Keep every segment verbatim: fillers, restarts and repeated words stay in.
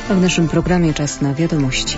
A w naszym programie czas na wiadomości.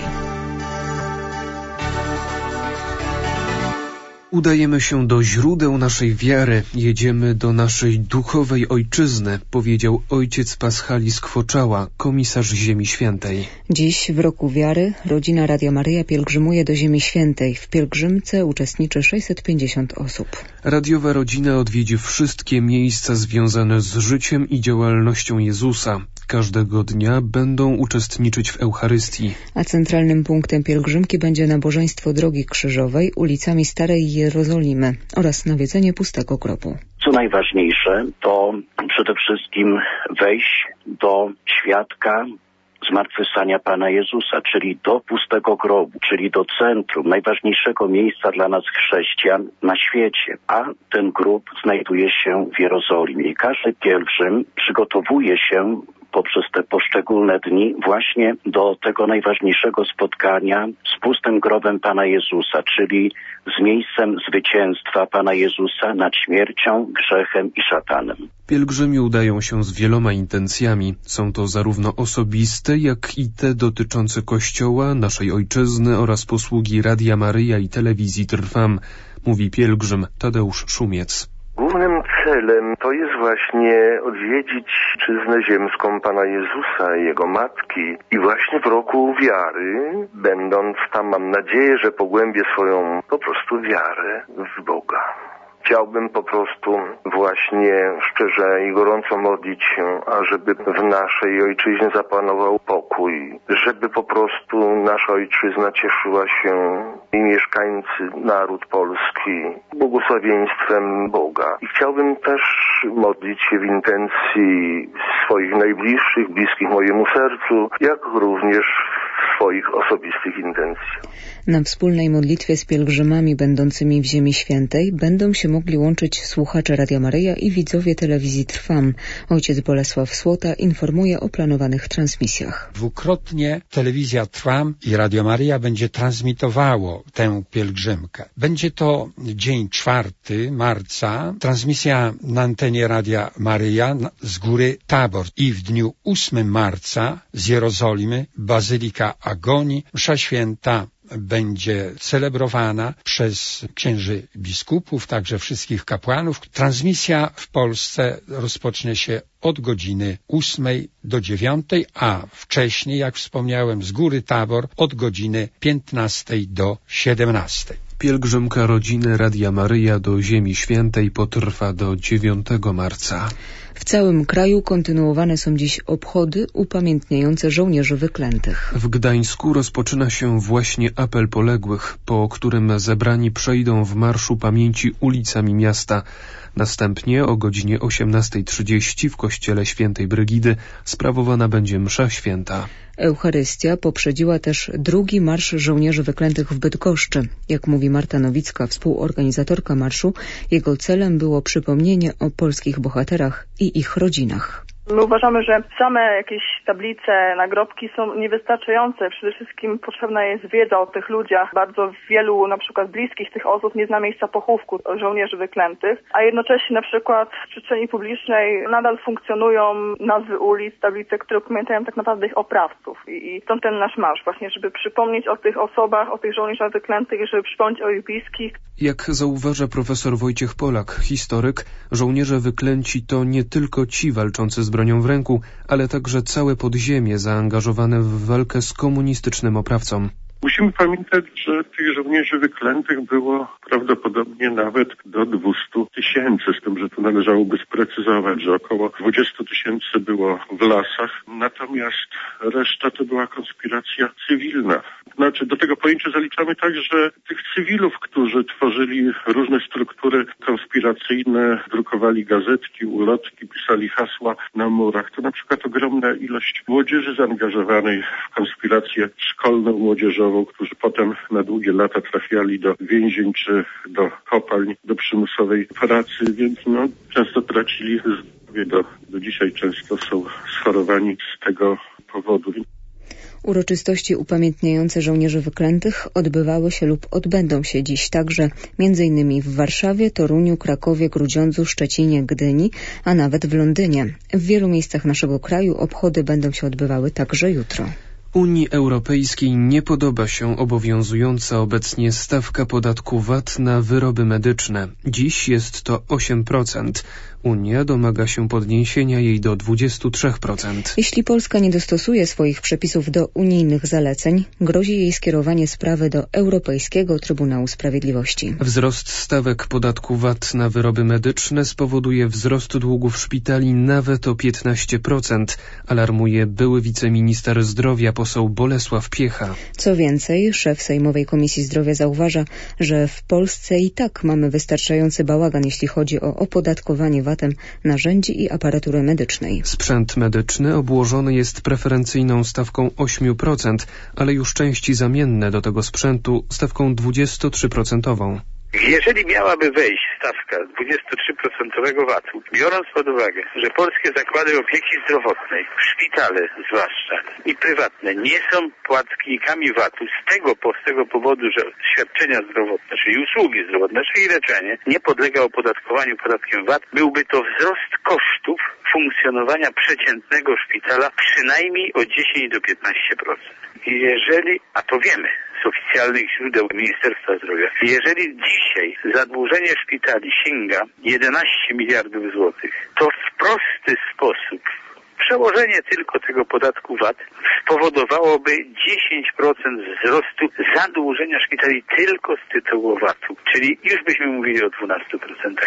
Udajemy się do źródeł naszej wiary, jedziemy do naszej duchowej ojczyzny, powiedział ojciec Paschali z Kwoczała, komisarz Ziemi Świętej. Dziś w roku wiary rodzina Radia Maryja pielgrzymuje do Ziemi Świętej. W pielgrzymce uczestniczy sześćset pięćdziesiąt osób. Radiowa rodzina odwiedzi wszystkie miejsca związane z życiem i działalnością Jezusa. Każdego dnia będą uczestniczyć w Eucharystii. A centralnym punktem pielgrzymki będzie nabożeństwo Drogi Krzyżowej ulicami Starej Jerozolimy oraz nawiedzenie Pustego Grobu. Co najważniejsze, to przede wszystkim wejść do świadka zmartwychwstania Pana Jezusa, czyli do Pustego Grobu, czyli do centrum, najważniejszego miejsca dla nas chrześcijan na świecie. A ten grób znajduje się w Jerozolimie. I każdy pielgrzym przygotowuje się poprzez te poszczególne dni właśnie do tego najważniejszego spotkania z pustym grobem Pana Jezusa, czyli z miejscem zwycięstwa Pana Jezusa nad śmiercią, grzechem i szatanem. Pielgrzymi udają się z wieloma intencjami. Są to zarówno osobiste, jak i te dotyczące Kościoła, naszej ojczyzny oraz posługi Radia Maryja i telewizji Trwam, mówi pielgrzym Tadeusz Szumiec. Głównym celem to jest właśnie odwiedzić ojczyznę ziemską Pana Jezusa i Jego Matki. I właśnie w roku wiary, będąc tam, mam nadzieję, że pogłębię swoją po prostu wiarę w Boga. Chciałbym po prostu właśnie szczerze i gorąco modlić się, ażeby w naszej ojczyźnie zapanował pokój, żeby po prostu nasza ojczyzna cieszyła się i mieszkańcy, naród polski błogosławieństwem Boga. I chciałbym też modlić się w intencji swoich najbliższych, bliskich mojemu sercu, jak również w swoich osobistych intencjach. Na wspólnej modlitwie z pielgrzymami będącymi w Ziemi Świętej będą się mogli łączyć słuchacze Radia Maryja i widzowie telewizji Trwam. Ojciec Bolesław Słota informuje o planowanych transmisjach. Dwukrotnie telewizja Trwam i Radio Maryja będzie transmitowało tę pielgrzymkę. Będzie to dzień czwarty marca, transmisja na antenie Radia Maryja z góry Tabor i w dniu ósmego marca z Jerozolimy, Bazylika Agonii, msza święta będzie celebrowana przez księży biskupów, także wszystkich kapłanów. Transmisja w Polsce rozpocznie się od godziny ósmej do dziewiątej, a wcześniej, jak wspomniałem, z góry Tabor od godziny piętnastej do siedemnastej. Pielgrzymka rodziny Radia Maryja do Ziemi Świętej potrwa do dziewiątego marca. W całym kraju kontynuowane są dziś obchody upamiętniające żołnierzy wyklętych. W Gdańsku rozpoczyna się właśnie apel poległych, po którym zebrani przejdą w marszu pamięci ulicami miasta. Następnie o godzinie osiemnastej trzydzieści w kościele Świętej Brygidy sprawowana będzie msza święta. Eucharystia poprzedziła też drugi marsz żołnierzy wyklętych w Bydgoszczy. Jak mówi Marta Nowicka, współorganizatorka marszu, jego celem było przypomnienie o polskich bohaterach i ich rodzinach. My uważamy, że same jakieś tablice, nagrobki są niewystarczające. Przede wszystkim potrzebna jest wiedza o tych ludziach. Bardzo wielu na przykład bliskich tych osób nie zna miejsca pochówku żołnierzy wyklętych, a jednocześnie na przykład w przestrzeni publicznej nadal funkcjonują nazwy ulic, tablice, które pamiętają tak naprawdę ich oprawców. I, i stąd ten nasz marsz właśnie, żeby przypomnieć o tych osobach, o tych żołnierzach wyklętych i żeby przypomnieć o ich bliskich. Jak zauważa profesor Wojciech Polak, historyk, żołnierze wyklęci to nie tylko ci walczący z bronią w ręku, ale także całe podziemie zaangażowane w walkę z komunistycznym oprawcą. Musimy pamiętać, że tych żołnierzy wyklętych było prawdopodobnie nawet do dwustu tysięcy, z tym, że tu należałoby sprecyzować, że około dwudziestu tysięcy było w lasach, natomiast reszta to była konspiracja cywilna. Znaczy, do tego pojęcia zaliczamy także tych cywilów, którzy tworzyli różne struktury konspiracyjne, drukowali gazetki, ulotki, pisali hasła na murach. To na przykład ogromna ilość młodzieży zaangażowanej w konspirację szkolną, młodzieżową, którzy potem na długie lata trafiali do więzień czy do kopalń, do przymusowej pracy, więc no, często tracili zdrowie. Do, do dzisiaj często są schorowani z tego powodu. Uroczystości upamiętniające żołnierzy wyklętych odbywały się lub odbędą się dziś także między innymi w Warszawie, Toruniu, Krakowie, Grudziądzu, Szczecinie, Gdyni, a nawet w Londynie. W wielu miejscach naszego kraju obchody będą się odbywały także jutro. Unii Europejskiej nie podoba się obowiązująca obecnie stawka podatku V A T na wyroby medyczne. Dziś jest to osiem procent. Unia domaga się podniesienia jej do dwadzieścia trzy procent. Jeśli Polska nie dostosuje swoich przepisów do unijnych zaleceń, grozi jej skierowanie sprawy do Europejskiego Trybunału Sprawiedliwości. Wzrost stawek podatku V A T na wyroby medyczne spowoduje wzrost długów szpitali nawet o piętnaście procent, alarmuje były wiceminister zdrowia poseł Bolesław Piecha. Co więcej, szef Sejmowej Komisji Zdrowia zauważa, że w Polsce i tak mamy wystarczający bałagan, jeśli chodzi o opodatkowanie V A T-em narzędzi i aparatury medycznej. Sprzęt medyczny obłożony jest preferencyjną stawką osiem procent, ale już części zamienne do tego sprzętu stawką dwadzieścia trzy procent. Jeżeli miałaby wejść stawka dwadzieścia trzy procent V A T-u, biorąc pod uwagę, że polskie zakłady opieki zdrowotnej, szpitale zwłaszcza i prywatne nie są płatnikami V A T-u z tego prostego powodu, że świadczenia zdrowotne, czyli usługi zdrowotne, czyli leczenie nie podlega opodatkowaniu podatkiem V A T, byłby to wzrost kosztów funkcjonowania przeciętnego szpitala przynajmniej o dziesięć do piętnastu procent. I jeżeli, a to wiemy z oficjalnych źródeł Ministerstwa Zdrowia, jeżeli dzisiaj zadłużenie szpitali sięga jedenaście miliardów złotych, to w prosty sposób przełożenie tylko tego podatku V A T spowodowałoby dziesięć procent wzrostu zadłużenia szpitali tylko z tytułu V A T-u, czyli już byśmy mówili o dwunastu procentach.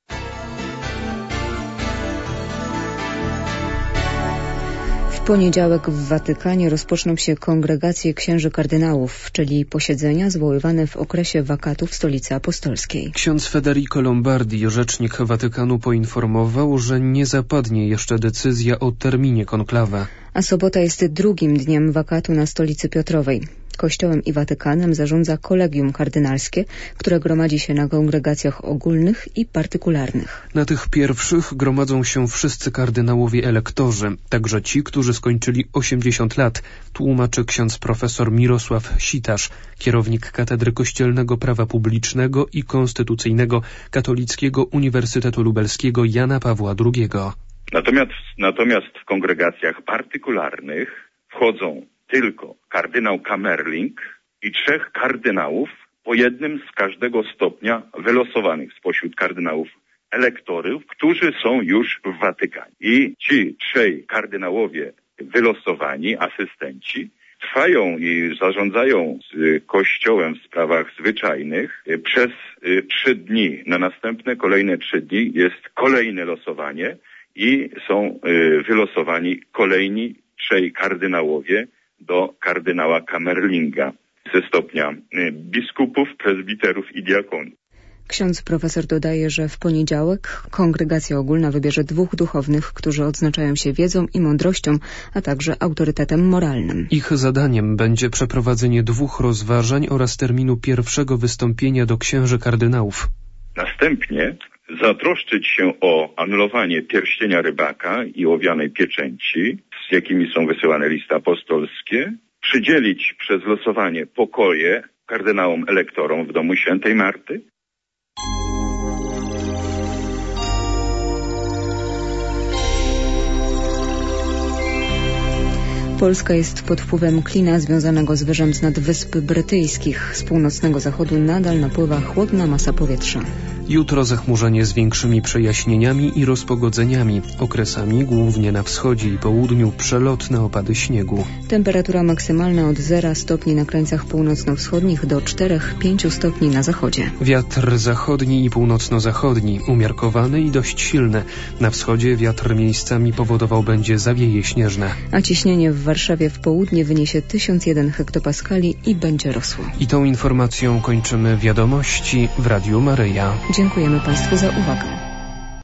W poniedziałek w Watykanie rozpoczną się kongregacje księży kardynałów, czyli posiedzenia zwoływane w okresie wakatu w Stolicy Apostolskiej. Ksiądz Federico Lombardi, rzecznik Watykanu, poinformował, że nie zapadnie jeszcze decyzja o terminie konklawa. A sobota jest drugim dniem wakatu na Stolicy Piotrowej. Kościołem i Watykanem zarządza kolegium kardynalskie, które gromadzi się na kongregacjach ogólnych i partykularnych. Na tych pierwszych gromadzą się wszyscy kardynałowie elektorzy, także ci, którzy skończyli osiemdziesiąt lat, tłumaczy ksiądz profesor Mirosław Sitarz, kierownik Katedry Kościelnego Prawa Publicznego i Konstytucyjnego Katolickiego Uniwersytetu Lubelskiego Jana Pawła drugiego. Natomiast, natomiast w kongregacjach partykularnych wchodzą tylko kardynał Kamerling i trzech kardynałów, po jednym z każdego stopnia wylosowanych spośród kardynałów elektorów, którzy są już w Watykanie. I ci trzej kardynałowie wylosowani, asystenci, trwają i zarządzają Kościołem w sprawach zwyczajnych przez trzy dni. Na następne kolejne trzy dni jest kolejne losowanie i są wylosowani kolejni trzej kardynałowie do kardynała Kamerlinga ze stopnia biskupów, prezbiterów i diakonów. Ksiądz profesor dodaje, że w poniedziałek kongregacja ogólna wybierze dwóch duchownych, którzy odznaczają się wiedzą i mądrością, a także autorytetem moralnym. Ich zadaniem będzie przeprowadzenie dwóch rozważań oraz terminu pierwszego wystąpienia do księży kardynałów. Następnie zatroszczyć się o anulowanie pierścienia rybaka i owianej pieczęci, z jakimi są wysyłane listy apostolskie, przydzielić przez losowanie pokoje kardynałom elektorom w domu świętej Marty. Polska jest pod wpływem klina związanego z wyżem z nad Wysp Brytyjskich. Z północnego zachodu nadal napływa chłodna masa powietrza. Jutro zachmurzenie z większymi przejaśnieniami i rozpogodzeniami. Okresami, głównie na wschodzie i południu, przelotne opady śniegu. Temperatura maksymalna od zera stopni na krańcach północno-wschodnich do czterech pięciu stopni na zachodzie. Wiatr zachodni i północno-zachodni, umiarkowany i dość silny. Na wschodzie wiatr miejscami powodował będzie zawieje śnieżne. A ciśnienie w Warszawie w południe wyniesie tysiąc jeden hektopaskali i będzie rosło. I tą informacją kończymy wiadomości w Radiu Maryja. Dziękujemy Państwu za uwagę.